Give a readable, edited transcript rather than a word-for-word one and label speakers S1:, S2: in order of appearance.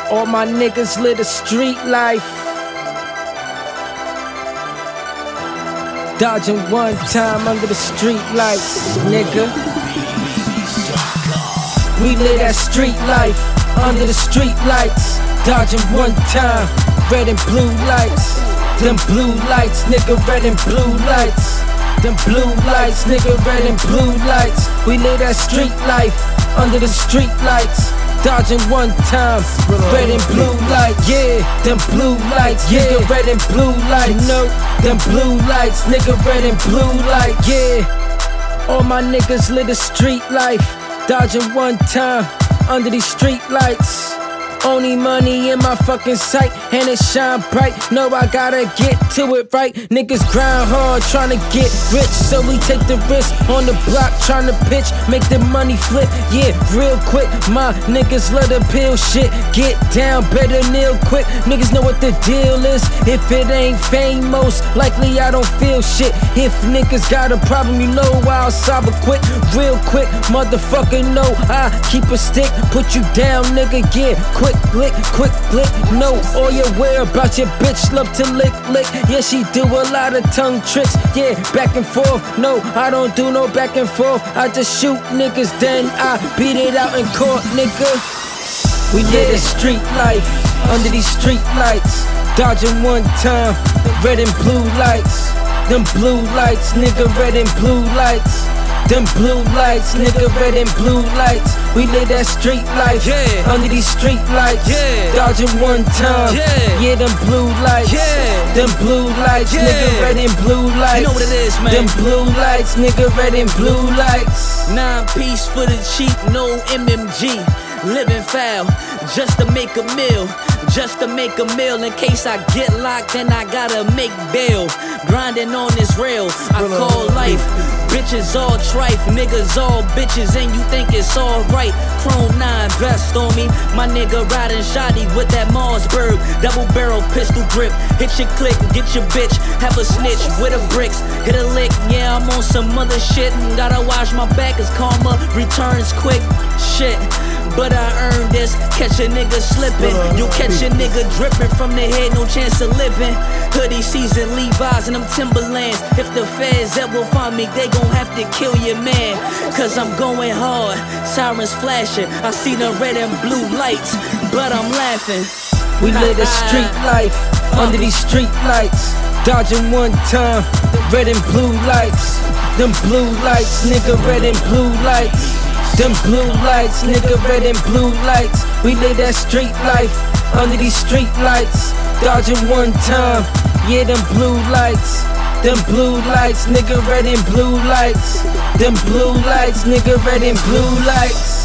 S1: All my niggas live the street life. Dodging one time under the street lights, nigga. We live that street life under the street lights. Dodging one time, red and blue lights. Them blue lights, nigga, red and blue lights. Them blue lights, nigga, red and blue lights. We live that street life under the street lights. Dodging one time, red and blue lights. Yeah, them blue lights, nigga, red and blue lights. You know, them blue lights, nigga, red and blue lights. Yeah, all my niggas live the street life. Dodging one time under these street lights. Only money in my fucking sight, and it shine bright. No, I gotta get to it right. Niggas grind hard, tryna get rich, so we take the risk on the block, tryna pitch, make the money flip. Yeah, real quick, my niggas love the pill shit. Get down, better kneel quick. Niggas know what the deal is. If it ain't fame, most likely I don't feel shit. If niggas got a problem, you know I'll solve it quick. Real quick, motherfucker, know I keep a stick. Put you down, nigga, yeah, quick flick, no, all you aware about your bitch love to lick. Yeah, she do a lot of tongue tricks. Yeah, back and forth, no, I don't do no back and forth. I just shoot niggas, then I beat it out in court, nigga. We live the street life under these street lights. Dodging one time, red and blue lights. Them blue lights, nigga, red and blue lights. Them blue lights, nigga, red and blue lights. We live that street life, yeah, under these street lights, yeah. Dodging one time, yeah, them blue lights, yeah. Them blue lights, yeah. Nigga, red and blue lights. You know what it is, man. Them blue lights, nigga, red and blue lights.
S2: 9-piece for the cheap, no MMG. Living foul, just to make a meal. Just to make a meal. In case I get locked, then I gotta make bail. Grinding on this rail, I call life. Bitches all trife, niggas all bitches, and you think it's alright. Chrome 9 vest on me, my nigga riding shoddy with that Mossberg. Double barrel pistol grip, hit your click, get your bitch. Have a snitch with a bricks, hit a lick. Yeah, I'm on some other shit, and gotta watch my back as karma returns quick. Shit, but I earned this. Catch a nigga slipping, you catch a nigga dripping from the head, no chance of living. Hoodie season, Levi's and them Timberlands. If the feds ever find me, they gon' have to kill your man. Cause I'm going hard, sirens flashing. I see the red and blue lights, but I'm laughing.
S1: We live the street life under these street lights. Dodging one time, red and blue lights. Them blue lights, nigga, red and blue lights. Them blue lights, nigga, red and blue lights. We live that street life under these street lights. Dodging one time, yeah, them blue lights. Them blue lights, nigga, red and blue lights. Them blue lights, nigga, red and blue lights.